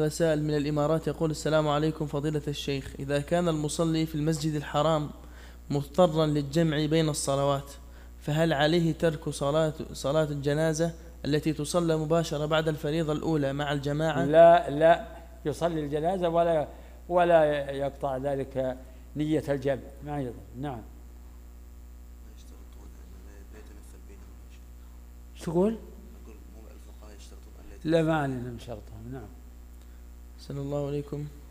هذا سائل من الإمارات يقول: السلام عليكم فضيلة الشيخ، إذا كان المصلي في المسجد الحرام مضطرا للجمع بين الصلوات، فهل عليه ترك صلاة الجنازة التي تصلى مباشرة بعد الفريضة الأولى مع الجماعة؟ لا لا، يصلي الجنازة ولا يقطع ذلك نية الجمع، ما يضر. نعم. شو تقول؟ لا، ما علينا من شرطهم. نعم. أحسن الله عليكم.